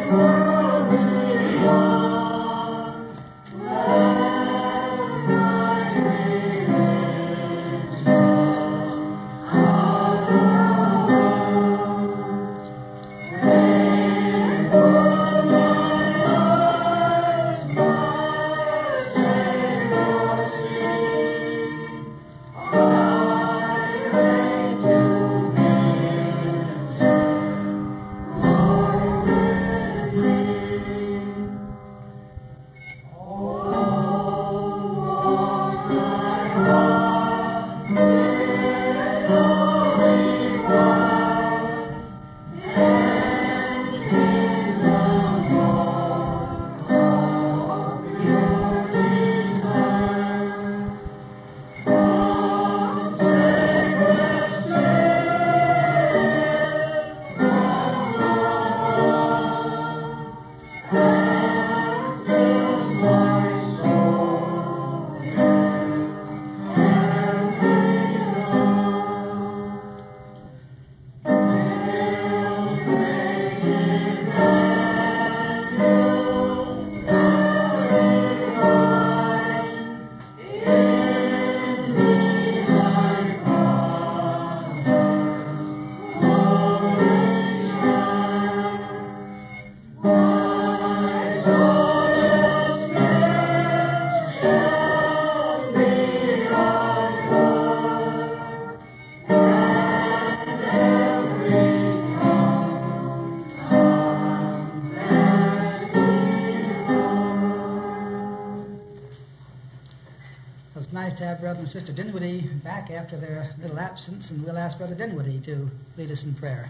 To have Brother and Sister Dinwiddie back after their little absence, and we'll ask Brother Dinwiddie to lead us in prayer.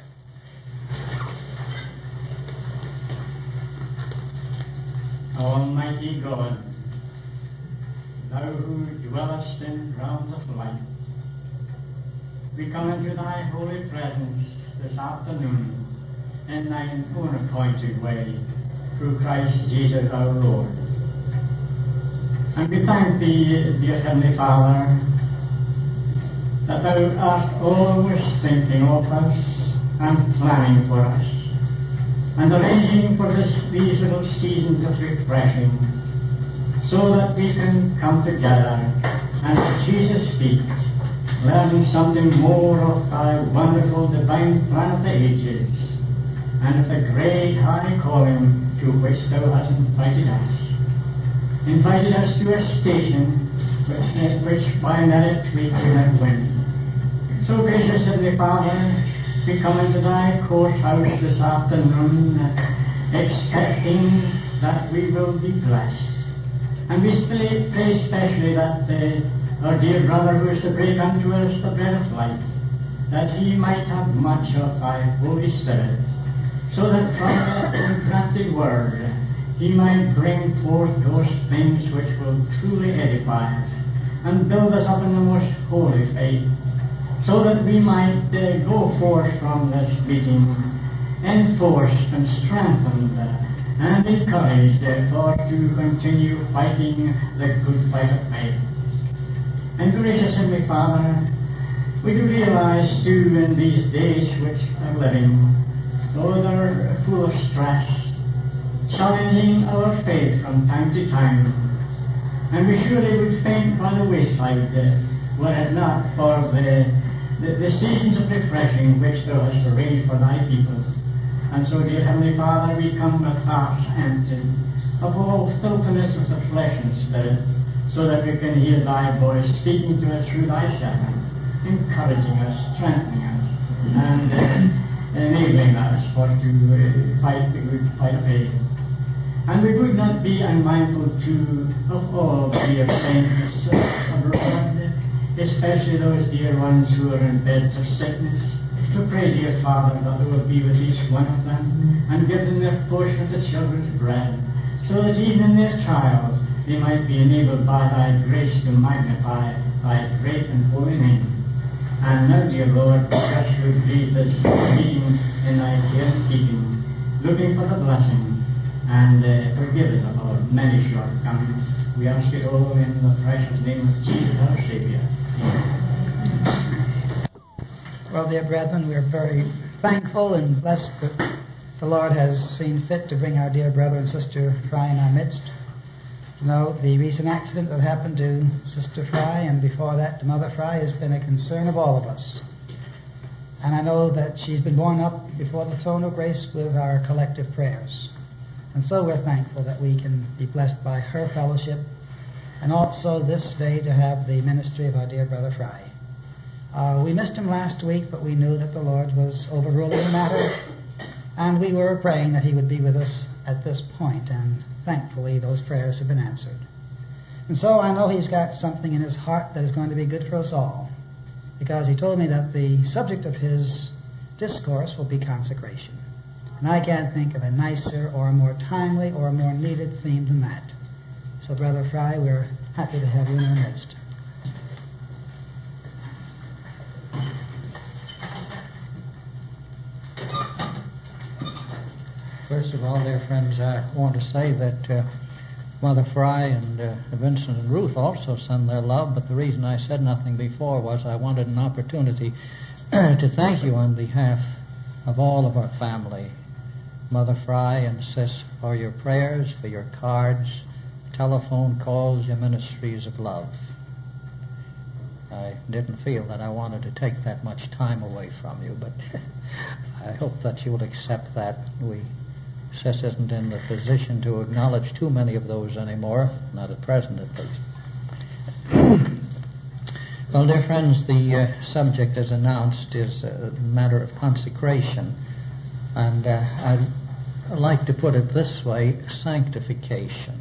Almighty God, thou who dwellest in realms of light, we come into thy holy presence this afternoon in thine own appointed way, through Christ Jesus our Lord. And we thank thee, dear Heavenly Father, that thou art always thinking of us and planning for us, and arranging for these little seasons of refreshing, so that we can come together and at Jesus' feet, learning something more of thy wonderful divine plan of the ages, and of the great high calling to which thou hast invited us to a station which by merit we cannot win. So gracious Heavenly Father, we come into thy courthouse this afternoon expecting that we will be blessed. And we pray especially that our dear brother who is to break unto us the bread of life, that he might have much of thy Holy Spirit, so that from the implanted word he might bring forth those things which will truly edify us and build us up in the most holy faith, so that we might go forth from this meeting enforced and strengthened and encouraged, therefore, to continue fighting the good fight of faith. And gracious Heavenly Father, we do realize too in these days which are living, though they're full of stress, challenging our faith from time to time, and we surely would faint by the wayside were it not for the seasons of refreshing which thou hast arranged for thy people. And so, dear Heavenly Father, we come with hearts empty of all filthiness of the flesh and spirit, so that we can hear thy voice speaking to us through thy servant, encouraging us, strengthening us, and enabling us to fight the good fight of faith. And we would not be unmindful too of all the dear saints abroad, especially those dear ones who are in beds of sickness, to pray, dear Father, that thou will be with each one of them and give them their portion of the children's bread, so that even in their trials they might be enabled by thy grace to magnify thy great and holy name. And now, dear Lord, bless who lead this meeting in thy care and keeping, looking for the blessing, and forgive us of our many shortcomings. We ask it all in the precious name of Jesus our Savior. Amen. Well, dear brethren, we are very thankful and blessed the Lord has seen fit to bring our dear brother and sister Fry in our midst. You know, the recent accident that happened to Sister Fry and before that to Mother Fry has been a concern of all of us. And I know that she's been borne up before the throne of grace with our collective prayers. And so we're thankful that we can be blessed by her fellowship and also this day to have the ministry of our dear brother Fry. We missed him last week, but we knew that the Lord was overruling the matter, and we were praying that he would be with us at this point, and thankfully those prayers have been answered. And so I know he's got something in his heart that is going to be good for us all, because he told me that the subject of his discourse will be consecration. And I can't think of a nicer or a more timely or a more needed theme than that. So, Brother Fry, we're happy to have you in our midst. First of all, dear friends, I want to say that Mother Fry and Vincent and Ruth also send their love, but the reason I said nothing before was I wanted an opportunity to thank you on behalf of all of our family, Mother Fry and Sis, for your prayers, for your cards, telephone calls, your ministries of love. I didn't feel that I wanted to take that much time away from you, but I hope that you will accept that. Sis isn't in the position to acknowledge too many of those anymore, not at present at least. Well, dear friends, the subject as announced is a matter of consecration, and I'd like to put it this way: sanctification.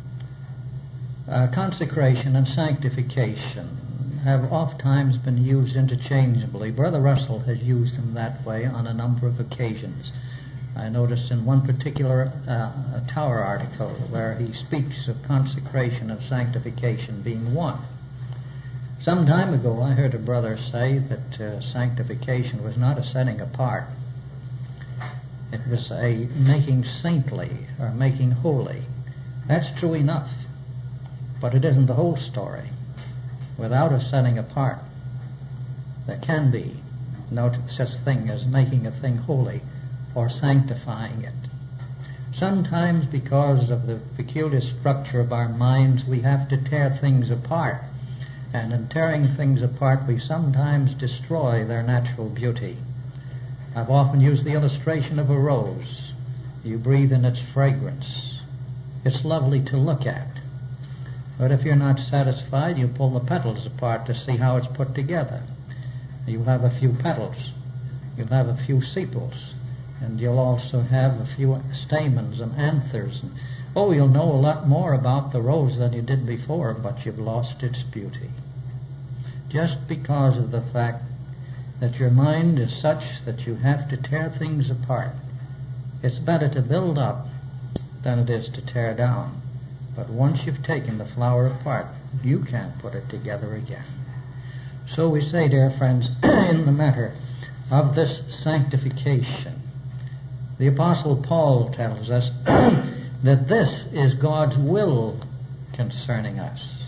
Consecration and sanctification have oftentimes been used interchangeably. Brother Russell has used them that way on a number of occasions. I noticed in one particular Tower article where he speaks of consecration and sanctification being one. Some time ago I heard a brother say that sanctification was not a setting apart. It was a making saintly or making holy. That's true enough, but it isn't the whole story. Without a setting apart, there can be no such thing as making a thing holy or sanctifying it. Sometimes, because of the peculiar structure of our minds, we have to tear things apart. And in tearing things apart, we sometimes destroy their natural beauty. I've often used the illustration of a rose. You breathe in its fragrance. It's lovely to look at. But if you're not satisfied, you pull the petals apart to see how it's put together. You'll have a few petals. You'll have a few sepals. And you'll also have a few stamens and anthers. And, you'll know a lot more about the rose than you did before, but you've lost its beauty. Just because of the fact that your mind is such that you have to tear things apart. It's better to build up than it is to tear down. But once you've taken the flower apart, you can't put it together again. So we say, dear friends, in the matter of this sanctification, the Apostle Paul tells us that this is God's will concerning us.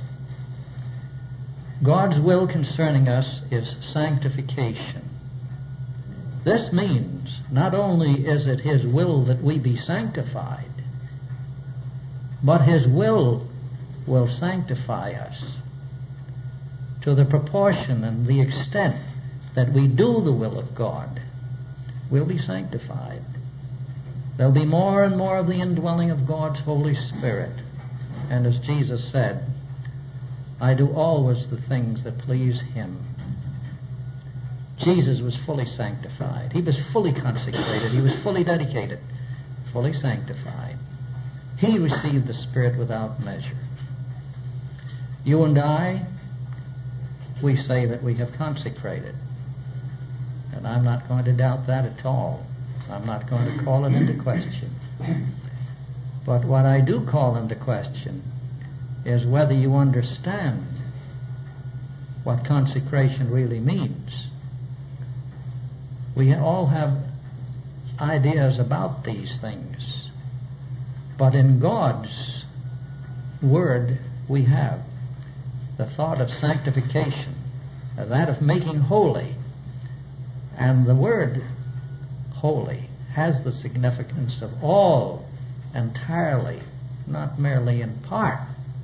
God's will concerning us is sanctification. This means not only is it His will that we be sanctified, but His will sanctify us to the proportion and the extent that we do the will of God. We'll be sanctified. There'll be more and more of the indwelling of God's Holy Spirit. And as Jesus said, I do always the things that please Him. Jesus was fully sanctified. He was fully consecrated. He was fully dedicated, fully sanctified. He received the Spirit without measure. You and I, we say that we have consecrated. And I'm not going to doubt that at all. I'm not going to call it into question. But what I do call into question is whether you understand what consecration really means. We all have ideas about these things, but in God's Word we have the thought of sanctification, that of making holy, and the word holy has the significance of all, entirely, not merely in part.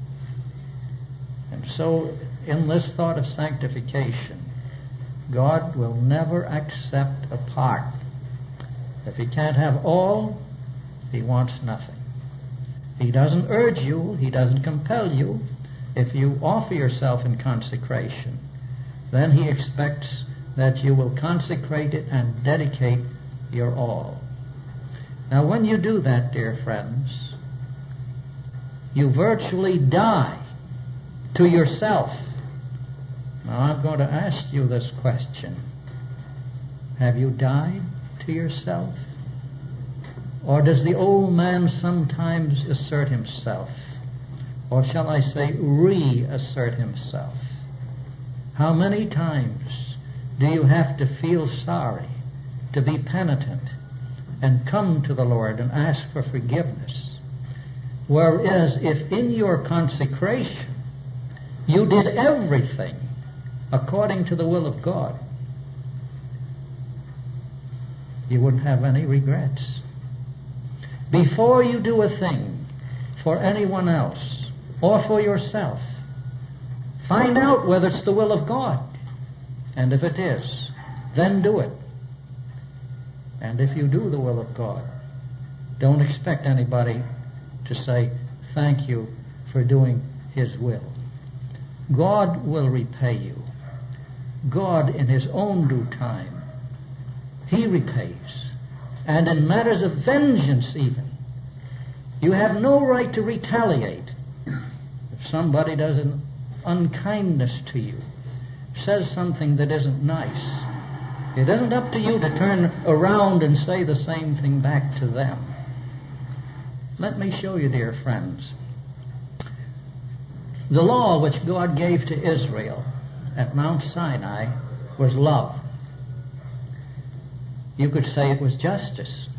And so, in this thought of sanctification, God will never accept a part. If He can't have all, He wants nothing. He doesn't urge you, He doesn't compel you. If you offer yourself in consecration, then He expects that you will consecrate it and dedicate your all. Now, when you do that, dear friends, you virtually die to yourself. Now, I'm going to ask you this question. Have you died to yourself? Or does the old man sometimes assert himself? Or shall I say, reassert himself? How many times do you have to feel sorry, to be penitent, and come to the Lord and ask for forgiveness? Whereas if in your consecration you did everything according to the will of God, you wouldn't have any regrets. Before you do a thing for anyone else or for yourself, find out whether it's the will of God. And if it is, then do it. And if you do the will of God, don't expect anybody to say, thank you for doing His will. God will repay you. God, in His own due time, He repays. And in matters of vengeance even, you have no right to retaliate. If somebody does an unkindness to you, says something that isn't nice, it isn't up to you to turn around and say the same thing back to them. Let me show you, dear friends. The law which God gave to Israel at Mount Sinai was love. You could say it was justice.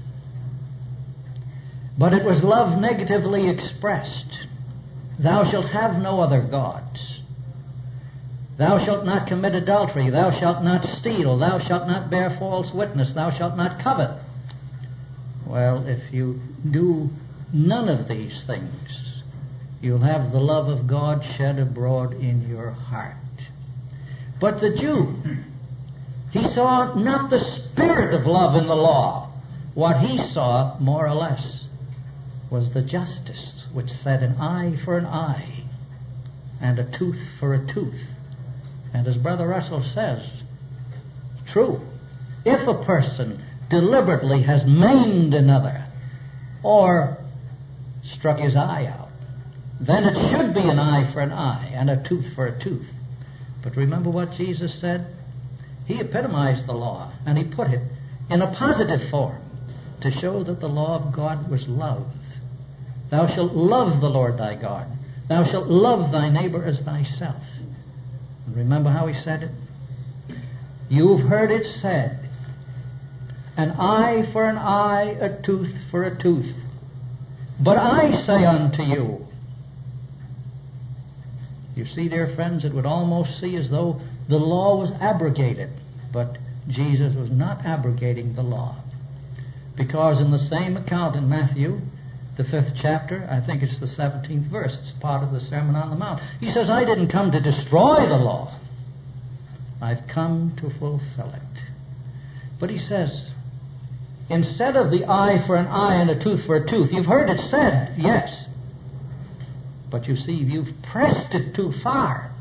But it was love negatively expressed. Thou shalt have no other gods. Thou shalt not commit adultery. Thou shalt not steal. Thou shalt not bear false witness. Thou shalt not covet. Well, if you do none of these things, you'll have the love of God shed abroad in your heart. But the Jew, he saw not the spirit of love in the law. What he saw, more or less, was the justice which said an eye for an eye and a tooth for a tooth. And as Brother Russell says, true, if a person deliberately has maimed another or struck his eye out, then it should be an eye for an eye and a tooth for a tooth. But remember what Jesus said? He epitomized the law, and he put it in a positive form to show that the law of God was love. Thou shalt love the Lord thy God. Thou shalt love thy neighbor as thyself. And remember how he said it? You've heard it said, an eye for an eye, a tooth for a tooth. But I say unto you. You see, dear friends, it would almost seem as though the law was abrogated. But Jesus was not abrogating the law. Because in the same account in Matthew, the 5th chapter, I think it's the 17th verse, it's part of the Sermon on the Mount, he says, I didn't come to destroy the law. I've come to fulfill it. But he says, instead of the eye for an eye and a tooth for a tooth, you've heard it said, yes. But you see, you've pressed it too far.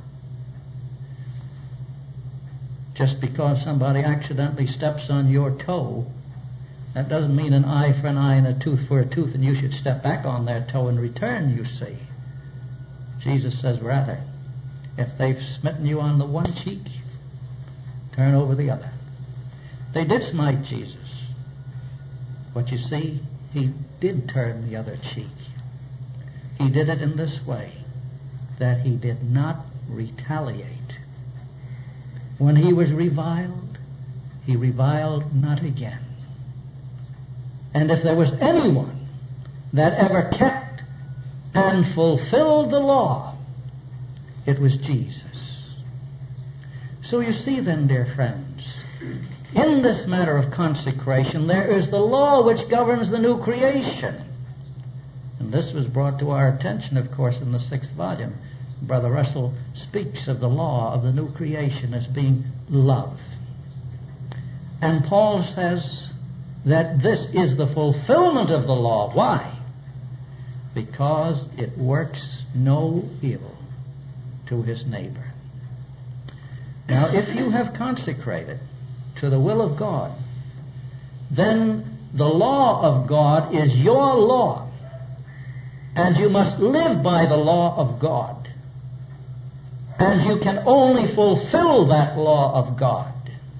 Just because somebody accidentally steps on your toe, that doesn't mean an eye for an eye and a tooth for a tooth, and you should step back on their toe in return, you see. Jesus says, rather, if they've smitten you on the one cheek, turn over the other. They did smite Jesus. But you see, he did turn the other cheek. He did it in this way, that he did not retaliate. When he was reviled, he reviled not again. And if there was anyone that ever kept and fulfilled the law, it was Jesus. So you see then, dear friends, in this matter of consecration, there is the law which governs the new creation. And this was brought to our attention, of course, in the 6th volume. Brother Russell speaks of the law of the new creation as being love. And Paul says that this is the fulfillment of the law. Why? Because it works no ill to his neighbor. Now, if you have consecrated to the will of God, then the law of God is your law, and you must live by the law of God. And you can only fulfill that law of God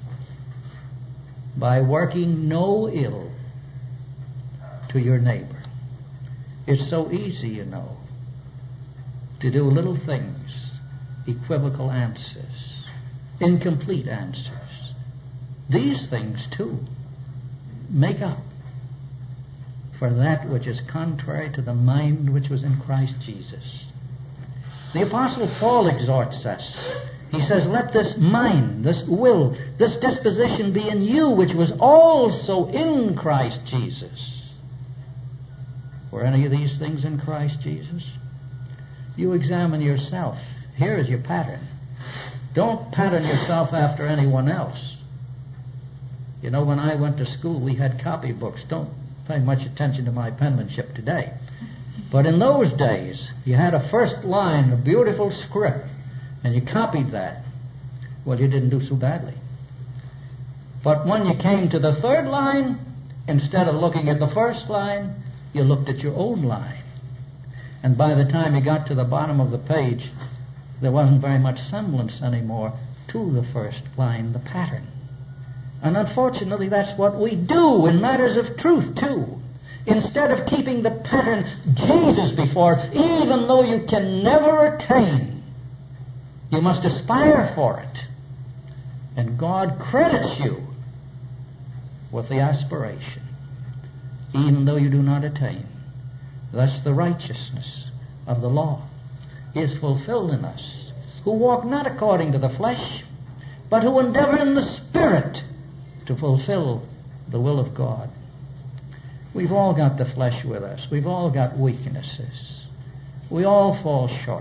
by working no ill to your neighbor. It's so easy, you know, to do little things, equivocal answers, incomplete answers. These things, too, make up for that which is contrary to the mind which was in Christ Jesus. The Apostle Paul exhorts us. He says, let this mind, this will, this disposition be in you, which was also in Christ Jesus. Were any of these things in Christ Jesus? You examine yourself. Here is your pattern. Don't pattern yourself after anyone else. You know, when I went to school, we had copybooks. Don't pay much attention to my penmanship today. But in those days, you had a first line, a beautiful script, and you copied that. Well, you didn't do so badly. But when you came to the third line, instead of looking at the first line, you looked at your own line. And by the time you got to the bottom of the page, there wasn't very much semblance anymore to the first line, the pattern. And unfortunately, that's what we do in matters of truth, too. Instead of keeping the pattern Jesus before us, even though you can never attain, you must aspire for it. And God credits you with the aspiration, even though you do not attain. Thus the righteousness of the law is fulfilled in us, who walk not according to the flesh, but who endeavor in the Spirit to fulfill the will of God. We've all got the flesh with us. We've all got weaknesses. We all fall short.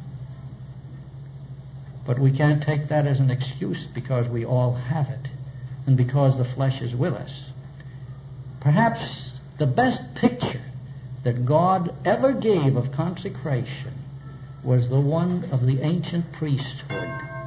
But we can't take that as an excuse, because we all have it, and because the flesh is with us. Perhaps the best picture that God ever gave of consecration was the one of the ancient priesthood.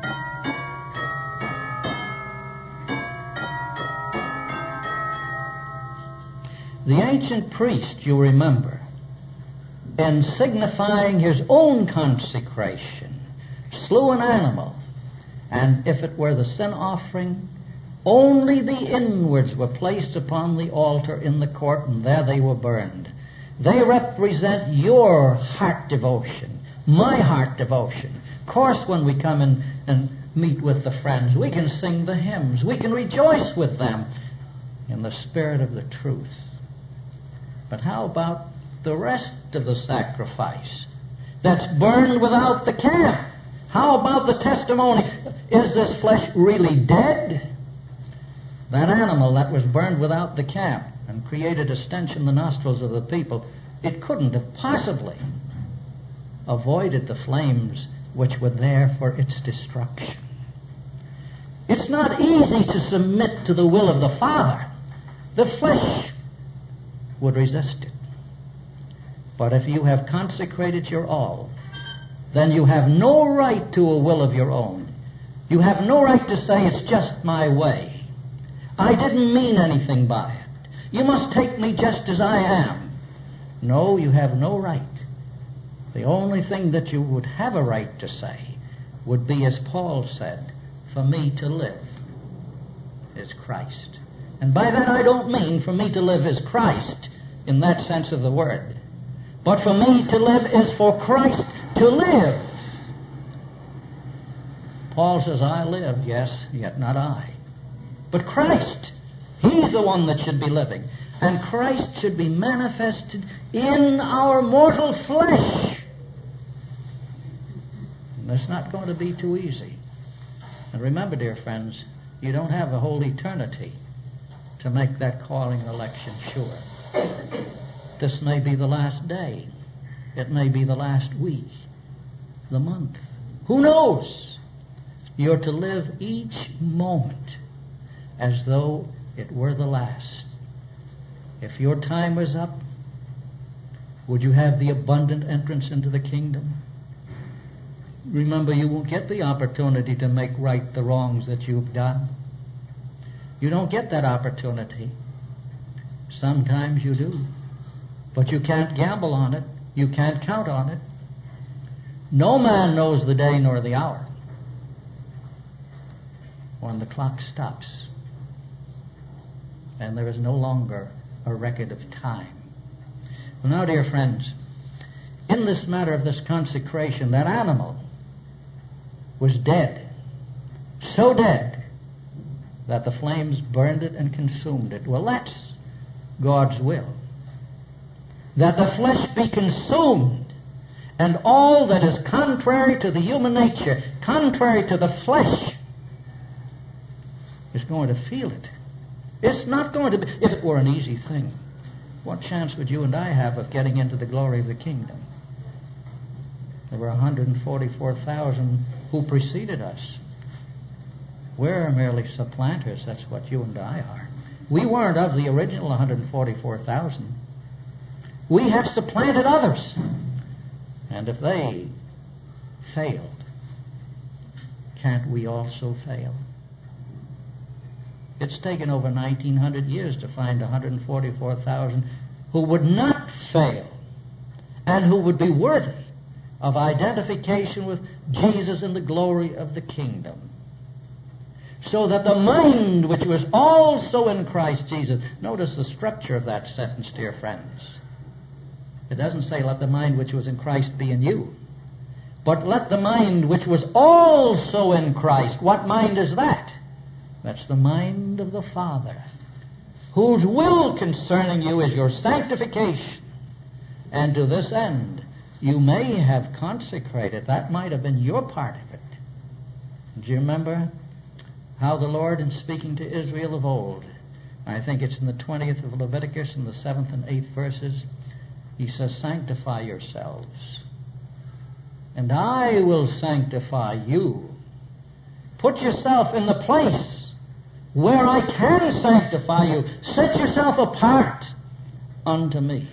The ancient priest, you remember, in signifying his own consecration, slew an animal, and if it were the sin offering, only the inwards were placed upon the altar in the court, and there they were burned. They represent your heart devotion, my heart devotion. Of course, when we come in and meet with the friends, we can sing the hymns. We can rejoice with them in the spirit of the truth. But how about the rest of the sacrifice that's burned without the camp? How about the testimony? Is this flesh really dead? That animal that was burned without the camp and created a stench in the nostrils of the people, it couldn't have possibly avoided the flames which were there for its destruction. It's not easy to submit to the will of the Father. The flesh would resist it. But if you have consecrated your all, then you have no right to a will of your own. You have no right to say, it's just my way. I didn't mean anything by it. You must take me just as I am. No, you have no right. The only thing that you would have a right to say would be, as Paul said, for me to live is Christ. And by that I don't mean for me to live is Christ in that sense of the word. But for me to live is for Christ to live. Paul says, I live, yes, yet not I. But Christ, He's the one that should be living. And Christ should be manifested in our mortal flesh. And that's not going to be too easy. And remember, dear friends, You don't have a whole eternity to make that calling and election sure. This may be the last day. It may be the last week, the month. Who knows? You're to live each moment as though it were the last. If your time was up, would you have the abundant entrance into the kingdom? Remember, you won't get the opportunity to make right the wrongs that you've done. You don't get that opportunity. Sometimes you do. But you can't gamble on it. You can't count on it. No man knows the day nor the hour when the clock stops and there is no longer a record of time. Well, now, dear friends, in this matter of this consecration, that animal was dead, so dead that the flames burned it and consumed it. Well, that's God's will, that the flesh be consumed, and all that is contrary to the human nature, contrary to the flesh, is going to feel it. It's not going to be, if it were an easy thing, what chance would you and I have of getting into the glory of the kingdom? There were 144,000 who preceded us. We're merely supplanters. That's what you and I are. We weren't of the original 144,000. We have supplanted others. And if they failed, can't we also fail? It's taken over 1,900 years to find 144,000 who would not fail and who would be worthy of identification with Jesus in the glory of the kingdom. So that the mind which was also in Christ Jesus, notice the structure of that sentence, dear friends. It doesn't say, let the mind which was in Christ be in you, but let the mind which was also in Christ. What mind is that? That's the mind of the Father, whose will concerning you is your sanctification. And to this end, you may have consecrated. That might have been your part of it. Do you remember how the Lord, in speaking to Israel of old, I think it's in the 20th of Leviticus, in the 7th and 8th verses, he says, sanctify yourselves, and I will sanctify you. Put yourself in the place where I can sanctify you. Set yourself apart unto me.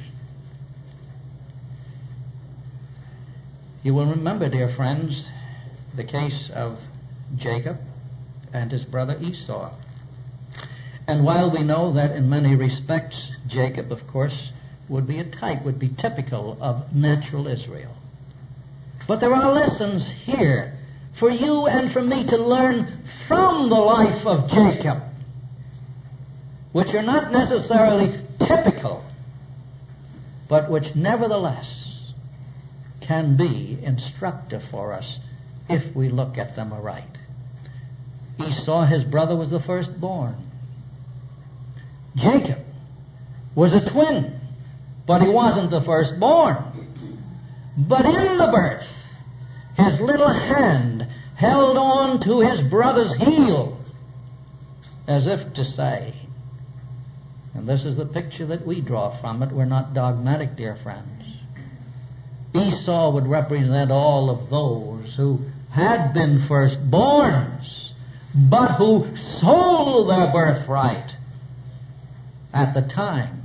You will remember, dear friends, the case of Jacob and his brother Esau. And while we know that in many respects Jacob, of course, would be a type, would be typical of natural Israel, but there are lessons here for you and for me to learn from the life of Jacob, which are not necessarily typical, but which nevertheless can be instructive for us if we look at them aright. Esau, his brother, was the firstborn. Jacob was a twin, but he wasn't the firstborn. But in the birth, his little hand held on to his brother's heel, as if to say, and this is the picture that we draw from it, we're not dogmatic, dear friends, Esau would represent all of those who had been firstborns, but who sold their birthright at the time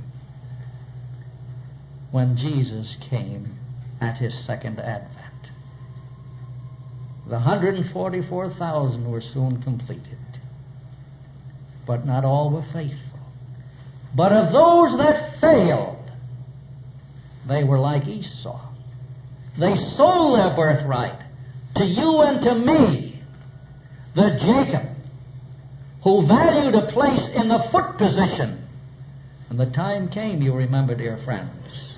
when Jesus came at his second advent. The 144,000 were soon completed, but not all were faithful. But of those that failed, they were like Esau. They sold their birthright to you and to me. The Jacob who valued a place in the foot position. And the time came, you remember, dear friends,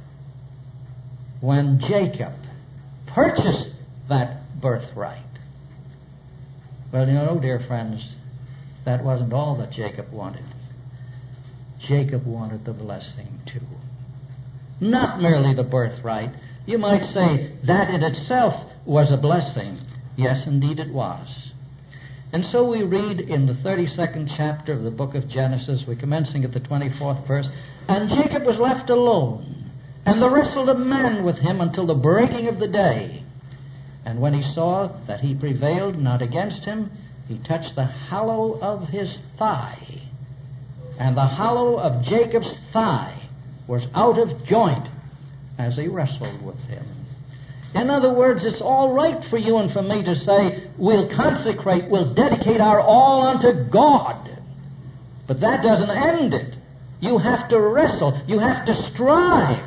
when Jacob purchased that birthright. Well, you know, dear friends, that wasn't all that Jacob wanted. Jacob wanted the blessing too. Not merely the birthright. You might say that in itself was a blessing. Yes, indeed it was. And so we read in the 32nd chapter of the book of Genesis, we're commencing at the 24th verse, and Jacob was left alone, and there wrestled a man with him until the breaking of the day. And when he saw that he prevailed not against him, he touched the hollow of his thigh. And the hollow of Jacob's thigh was out of joint as he wrestled with him. In other words, it's all right for you and for me to say, we'll consecrate, we'll dedicate our all unto God. But that doesn't end it. You have to wrestle. You have to strive.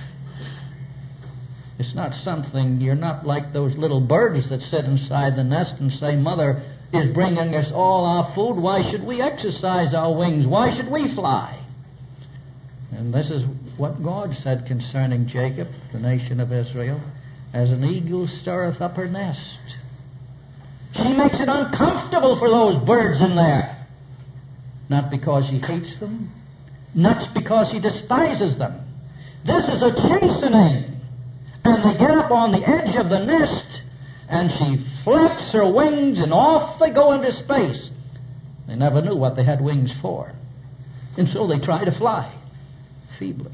It's not something, you're not like those little birds that sit inside the nest and say, Mother is bringing us all our food. Why should we exercise our wings? Why should we fly? And this is what God said concerning Jacob, the nation of Israel. As an eagle stirreth up her nest. She makes it uncomfortable for those birds in there. Not because she hates them, not because she despises them. This is a chastening. And they get up on the edge of the nest, and she flaps her wings, and off they go into space. They never knew what they had wings for. And so they try to fly, feebly.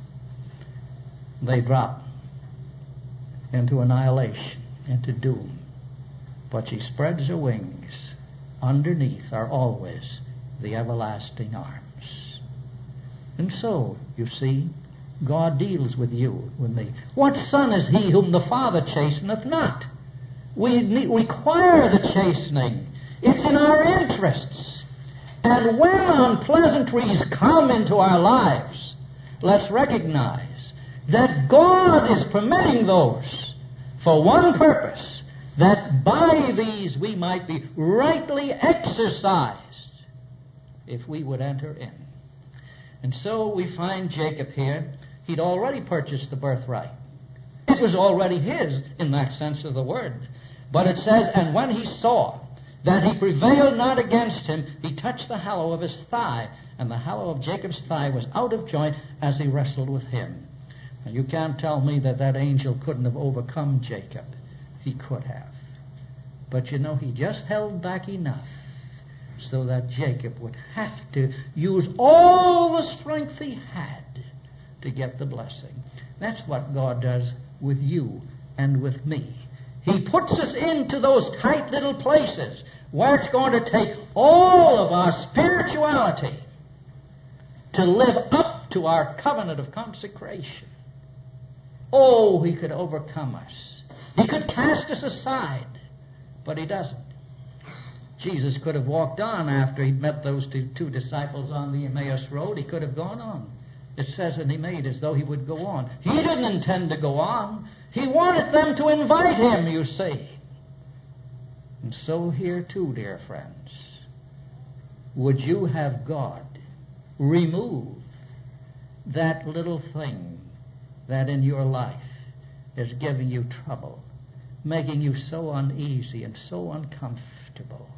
They drop into annihilation, into doom. But she spreads her wings. Underneath are always the everlasting arms. And so, you see, God deals with you, with me. What son is he whom the Father chasteneth not? We require the chastening. It's in our interests. And when unpleasantries come into our lives, let's recognize that God is permitting those for one purpose, that by these we might be rightly exercised if we would enter in. And so we find Jacob here. He'd already purchased the birthright. It was already his in that sense of the word. But it says, and when he saw that he prevailed not against him, he touched the hollow of his thigh, and the hollow of Jacob's thigh was out of joint as he wrestled with him. Now, you can't tell me that that angel couldn't have overcome Jacob. He could have. But you know, he just held back enough so that Jacob would have to use all the strength he had to get the blessing. That's what God does with you and with me. He puts us into those tight little places where it's going to take all of our spirituality to live up to our covenant of consecration. Oh, he could overcome us. He could cast us aside, but he doesn't. Jesus could have walked on after he'd met those two disciples on the Emmaus Road. He could have gone on. It says that he made as though he would go on. He didn't intend to go on. He wanted them to invite him, you see. And so here too, dear friends, would you have God remove that little thing that in your life is giving you trouble, making you so uneasy and so uncomfortable?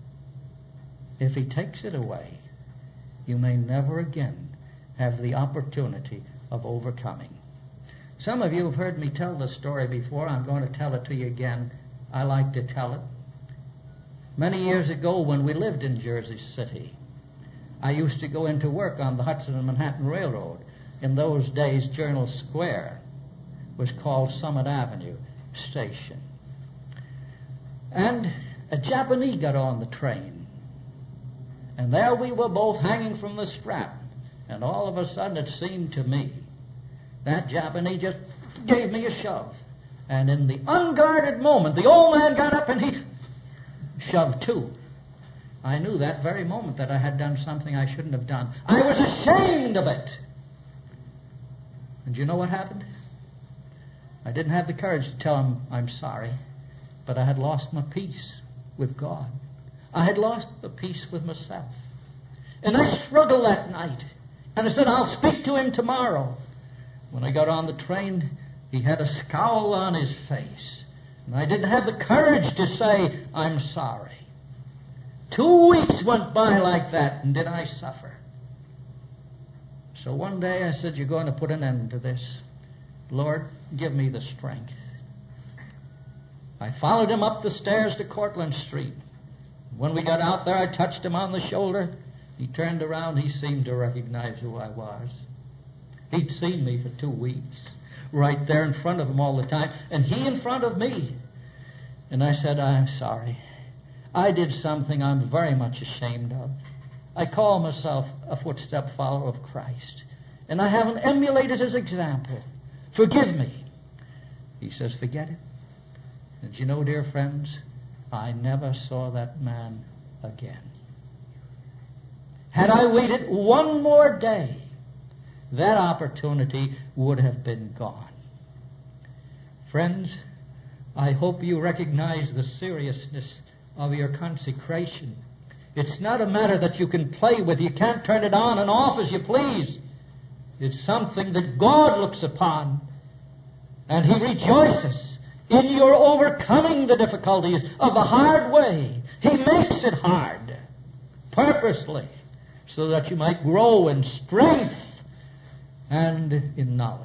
If he takes it away, you may never again have the opportunity of overcoming. Some of you have heard me tell this story before. I'm going to tell it to you again. I like to tell it. Many years ago, when we lived in Jersey City, I used to go into work on the Hudson and Manhattan Railroad. In those days, Journal Square was called Summit Avenue Station. And a Japanese got on the train. And there we were both hanging from the strap. And all of a sudden it seemed to me that Japanese just gave me a shove. And in the unguarded moment, the old man got up and he shoved too. I knew that very moment that I had done something I shouldn't have done. I was ashamed of it. And you know what happened? I didn't have the courage to tell him I'm sorry, but I had lost my peace with God. I had lost my peace with myself. And I struggled that night. And I said, I'll speak to him tomorrow. When I got on the train, he had a scowl on his face. And I didn't have the courage to say, I'm sorry. 2 weeks went by like that, and did I suffer. So one day I said, you're going to put an end to this. Lord, give me the strength. I followed him up the stairs to Cortlandt Street. When we got out there, I touched him on the shoulder. He turned around. He seemed to recognize who I was. He'd seen me for 2 weeks, right there in front of him all the time, and he in front of me. And I said, I'm sorry. I did something I'm very much ashamed of. I call myself a footstep follower of Christ, and I haven't emulated his example. Forgive me. He says, forget it. And you know, dear friends, I never saw that man again. Had I waited one more day, that opportunity would have been gone. Friends, I hope you recognize the seriousness of your consecration. It's not a matter that you can play with. You can't turn it on and off as you please. It's something that God looks upon, and He rejoices in your overcoming the difficulties of the hard way. He makes it hard, purposely, so that you might grow in strength and in knowledge.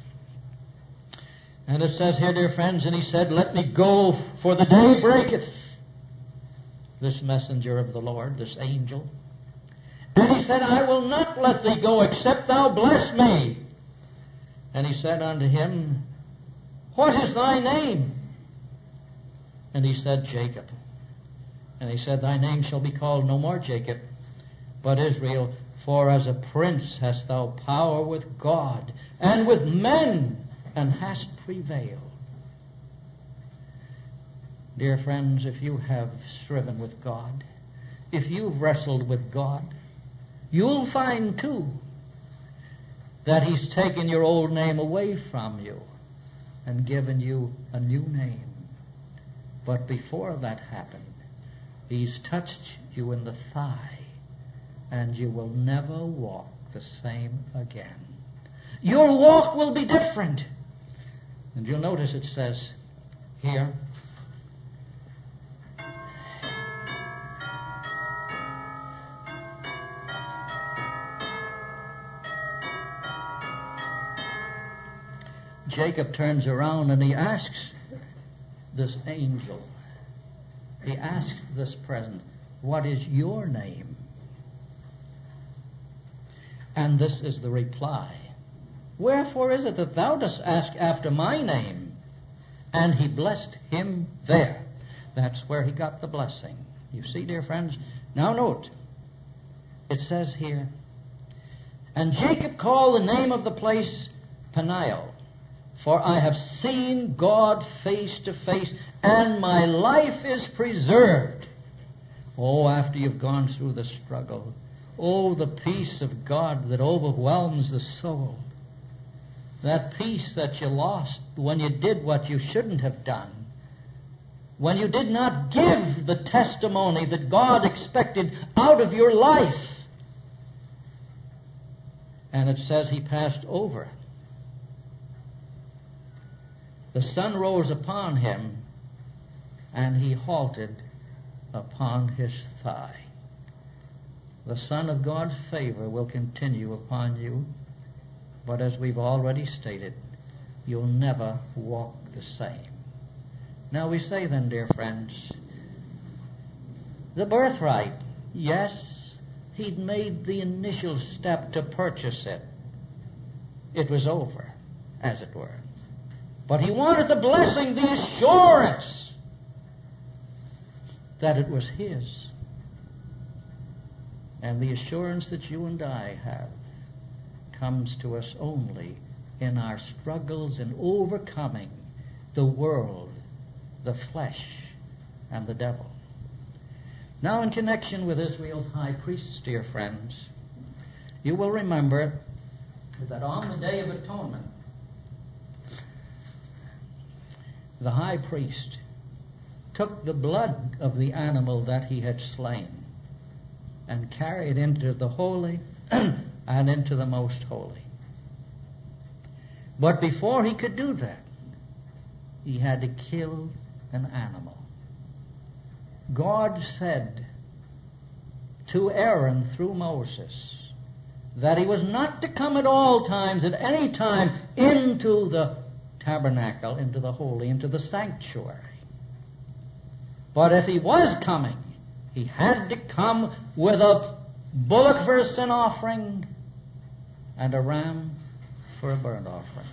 And it says here, dear friends, and he said, let me go, for the day breaketh. This messenger of the Lord, this angel. And he said, I will not let thee go, except thou bless me. And he said unto him, what is thy name? And he said, Jacob. And he said, thy name shall be called no more Jacob, but Israel, for as a prince hast thou power with God and with men, and hast prevailed. Dear friends, if you have striven with God, if you've wrestled with God, you'll find too that He's taken your old name away from you and given you a new name. But before that happened, He's touched you in the thigh, and you will never walk the same again. Your walk will be different. And you'll notice it says here, Jacob turns around and he asks this angel, he asked this present, what is your name? And this is the reply. Wherefore is it that thou dost ask after my name? And he blessed him there. That's where he got the blessing. You see, dear friends? Now note, it says here, and Jacob called the name of the place Peniel, for I have seen God face to face, and my life is preserved. Oh, after you've gone through the struggle, oh, the peace of God that overwhelms the soul. That peace that you lost when you did what you shouldn't have done. When you did not give the testimony that God expected out of your life. And it says he passed over. The sun rose upon him, and he halted upon his thigh. The sun of God's favor will continue upon you. But as we've already stated, you'll never walk the same. Now we say then, dear friends, the birthright, yes, he'd made the initial step to purchase it. It was over, as it were. But he wanted the blessing, the assurance that it was his. And the assurance that you and I have comes to us only in our struggles in overcoming the world, the flesh, and the devil. Now, in connection with Israel's high priests, dear friends, you will remember that on the Day of Atonement, the high priest took the blood of the animal that he had slain and carried into the holy and into the most holy. But before he could do that, he had to kill an animal. God said to Aaron through Moses that he was not to come at all times, at any time, into the tabernacle, into the holy, into the sanctuary. But if he was coming, He had to come with a bullock for a sin offering and a ram for a burnt offering.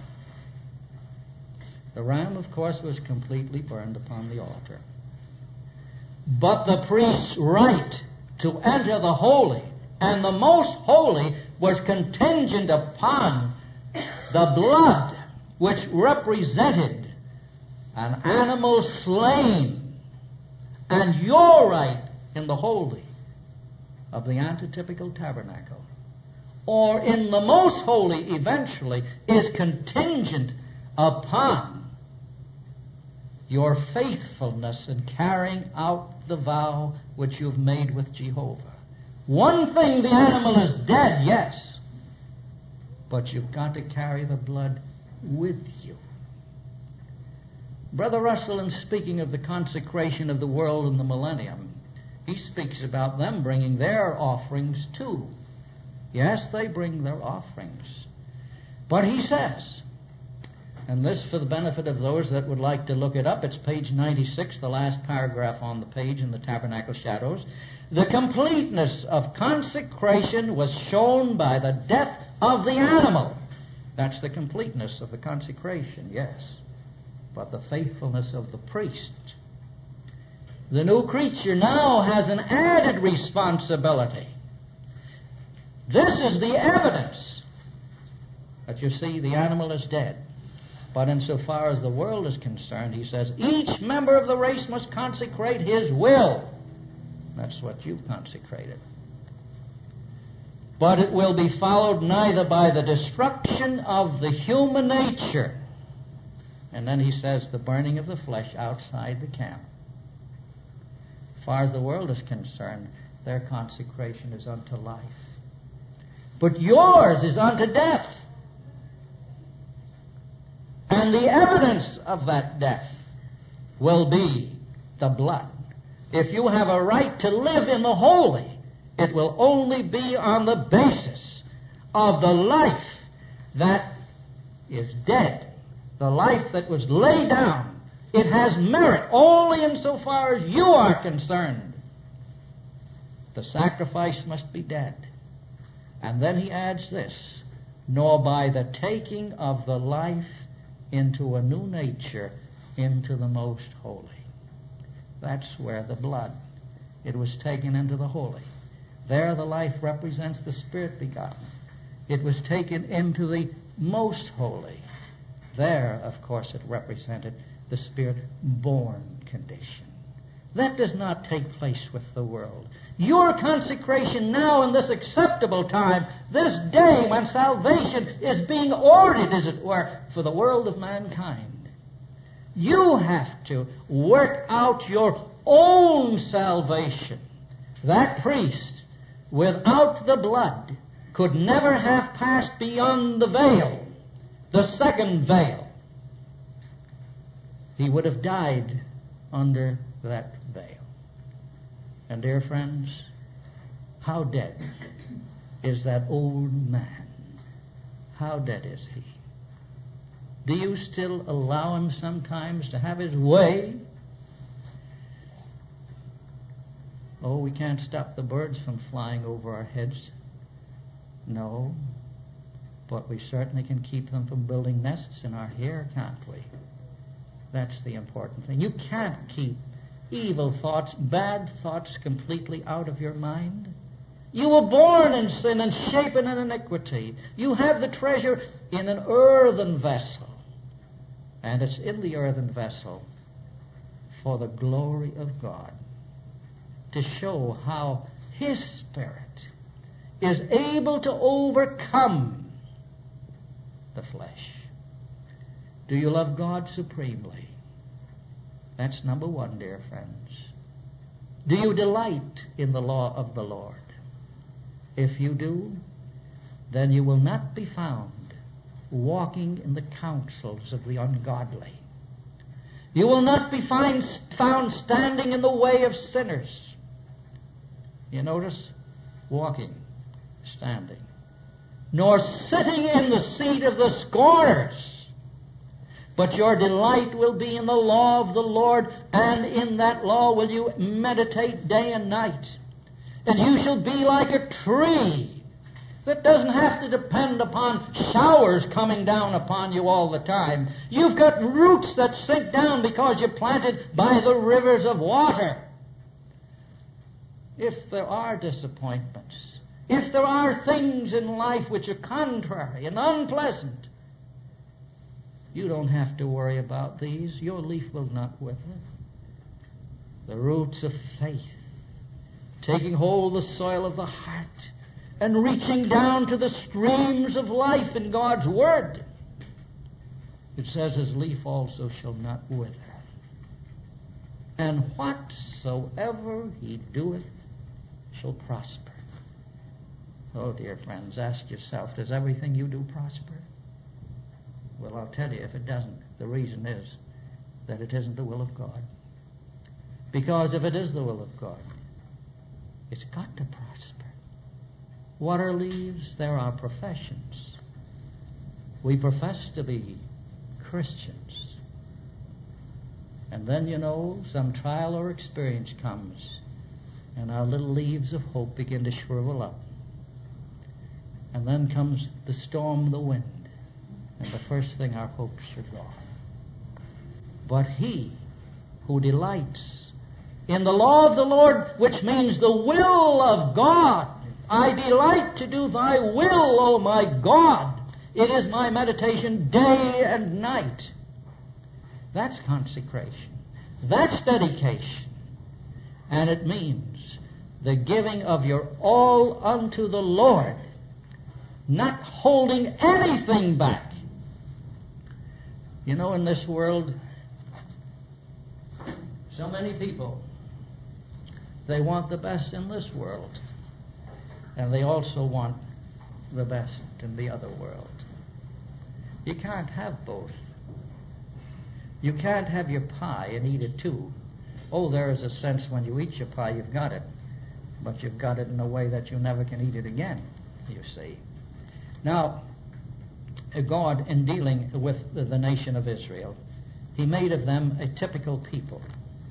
The ram, of course, was completely burned upon the altar. But the priest's right to enter the holy and the most holy was contingent upon the blood which represented an animal slain, and your right in the holy of the antitypical tabernacle, or in the most holy eventually, is contingent upon your faithfulness in carrying out the vow which you've made with Jehovah. One thing, the animal is dead, yes, but you've got to carry the blood with you. Brother Russell, in speaking of the consecration of the world in the millennium, he speaks about them bringing their offerings too. Yes, they bring their offerings. But he says, and this for the benefit of those that would like to look it up, it's page 96, the last paragraph on the page in the Tabernacle Shadows. The completeness of consecration was shown by the death of the animal. That's the completeness of the consecration, yes. But the faithfulness of the priest. The new creature now has an added responsibility. This is the evidence that you see the animal is dead. But insofar as the world is concerned, he says, each member of the race must consecrate his will. That's what you've consecrated. But it will be followed neither by the destruction of the human nature. And then he says the burning of the flesh outside the camp. As far as the world is concerned, their consecration is unto life. But yours is unto death. And the evidence of that death will be the blood. If you have a right to live in the holy, it will only be on the basis of the life that is dead, the life that was laid down. It has merit only insofar as you are concerned. The sacrifice must be dead. And then he adds this, nor by the taking of the life into a new nature, into the most holy. That's where the blood, it was taken into the holy. There the life represents the Spirit begotten. It was taken into the most holy. There, of course, it represented the Spirit-born condition. That does not take place with the world. Your consecration now in this acceptable time, this day when salvation is being ordered, as it were, for the world of mankind. You have to work out your own salvation. That priest, without the blood, could never have passed beyond the veil, the second veil. He would have died under that veil. And dear friends, how dead is that old man? How dead is he? Do you still allow him sometimes to have his way? Oh, we can't stop the birds from flying over our heads. No, but we certainly can keep them from building nests in our hair, can't we? That's the important thing. You can't keep evil thoughts, bad thoughts completely out of your mind. You were born in sin and shapen in iniquity. You have the treasure in an earthen vessel. And it's in the earthen vessel for the glory of God, to show how His Spirit is able to overcome the flesh. Do you love God supremely? That's number one, dear friends. Do you delight in the law of the Lord? If you do, then you will not be found walking in the counsels of the ungodly. You will not be found standing in the way of sinners. You notice? Walking, standing. Nor sitting in the seat of the scorners. But your delight will be in the law of the Lord, and in that law will you meditate day and night. And you shall be like a tree that doesn't have to depend upon showers coming down upon you all the time. You've got roots that sink down because you're planted by the rivers of water. If there are disappointments, if there are things in life which are contrary and unpleasant, you don't have to worry about these. Your leaf will not wither. The roots of faith, taking hold of the soil of the heart and reaching down to the streams of life in God's Word. It says, his leaf also shall not wither. And whatsoever he doeth shall prosper. Oh, dear friends, ask yourself, does everything you do prosper? Well, I'll tell you, if it doesn't, the reason is that it isn't the will of God. Because if it is the will of God, it's got to prosper. What are leaves? There are professions. We profess to be Christians. And then, some trial or experience comes, and our little leaves of hope begin to shrivel up. And then comes the storm, the wind, and the first thing, our hopes are gone. But he who delights in the law of the Lord, which means the will of God, I delight to do thy will, O my God. It is my meditation day and night. That's consecration. That's dedication. And it means the giving of your all unto the Lord, not holding anything back. In this world, so many people, they want the best in this world, and they also want the best in the other world. You can't have both. You can't have your pie and eat it too. Oh, there is a sense when you eat your pie, you've got it, but you've got it in a way that you never can eat it again, you see. Now, God, in dealing with the nation of Israel, he made of them a typical people.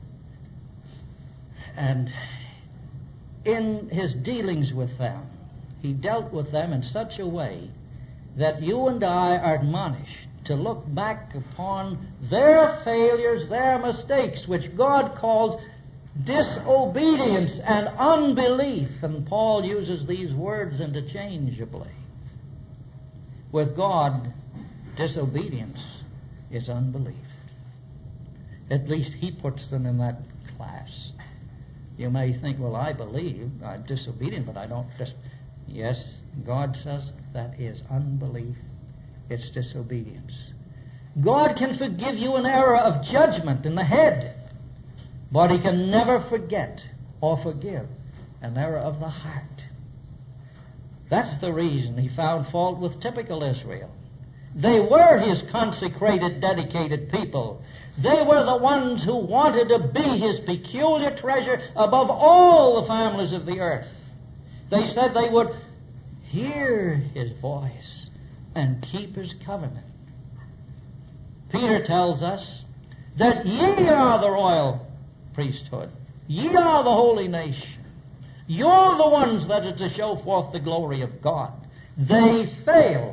And in his dealings with them, he dealt with them in such a way that you and I are admonished to look back upon their failures, their mistakes, which God calls disobedience and unbelief. And Paul uses these words interchangeably. With God, disobedience is unbelief. At least he puts them in that class. You may think, well, I believe, I'm disobedient, but I don't just... Yes, God says that is unbelief. It's disobedience. God can forgive you an error of judgment in the head, but he can never forget or forgive an error of the heart. That's the reason he found fault with typical Israel. They were his consecrated, dedicated people. They were the ones who wanted to be his peculiar treasure above all the families of the earth. They said they would hear his voice and keep his covenant. Peter tells us that ye are the royal priesthood. Ye are the holy nation. You're the ones that are to show forth the glory of God. They failed.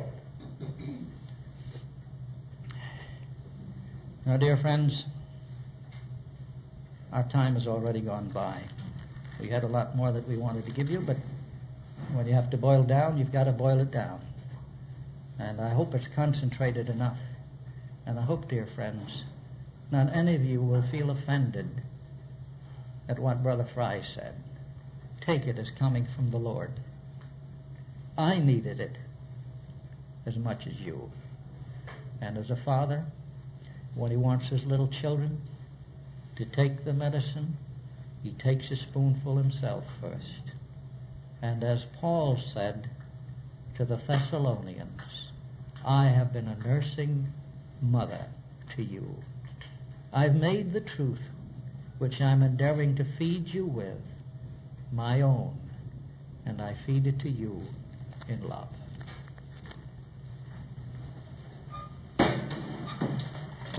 Now, dear friends, our time has already gone by. We had a lot more that we wanted to give you, but when you have to boil down, you've got to boil it down. And I hope it's concentrated enough. And I hope, dear friends, not any of you will feel offended at what Brother Fry said. Take it as coming from the Lord. I needed it as much as you. And as a father, when he wants his little children to take the medicine, he takes a spoonful himself first. And as Paul said to the Thessalonians, I have been a nursing mother to you. I've made the truth which I'm endeavoring to feed you with my own, and I feed it to you in love.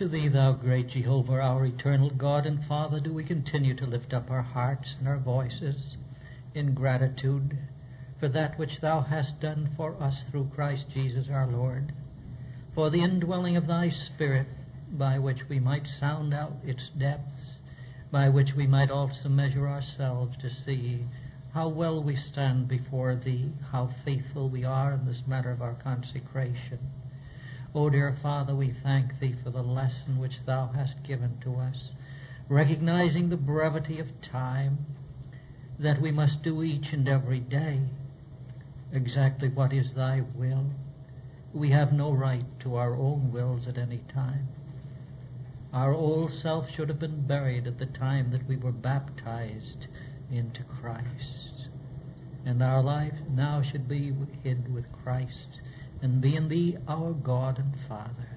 To thee, thou great Jehovah, our eternal God and Father, do we continue to lift up our hearts and our voices in gratitude for that which thou hast done for us through Christ Jesus our Lord, for the indwelling of thy Spirit, by which we might sound out its depths, by which we might also measure ourselves to see how well we stand before thee, how faithful we are in this matter of our consecration. O dear Father, we thank thee for the lesson which thou hast given to us, recognizing the brevity of time, that we must do each and every day exactly what is thy will. We have no right to our own wills at any time. Our old self should have been buried at the time that we were baptized into Christ. And our life now should be hid with Christ and be in thee, our God and Father.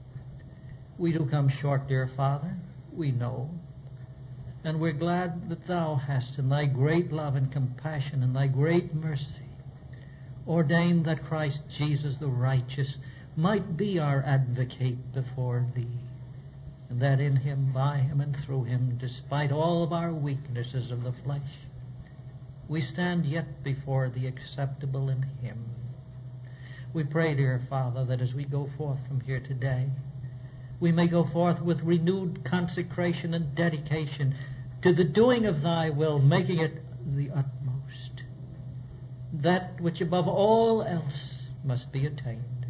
We do come short, dear Father, we know. And we're glad that thou hast, in thy great love and compassion and thy great mercy, ordained that Christ Jesus the righteous might be our advocate before thee, and that in him, by him, and through him, despite all of our weaknesses of the flesh, we stand yet before thee acceptable in him. We pray, dear Father, that as we go forth from here today, we may go forth with renewed consecration and dedication to the doing of thy will, making it the utmost, that which above all else must be attained.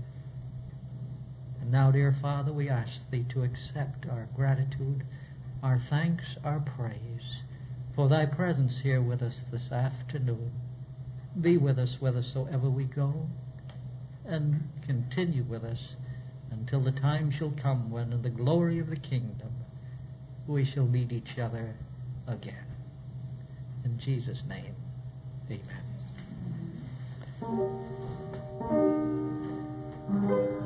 And now, dear Father, we ask thee to accept our gratitude, our thanks, our praise for thy presence here with us this afternoon. Be with us whithersoever we go, and continue with us until the time shall come when, in the glory of the kingdom, we shall meet each other again. In Jesus' name, amen.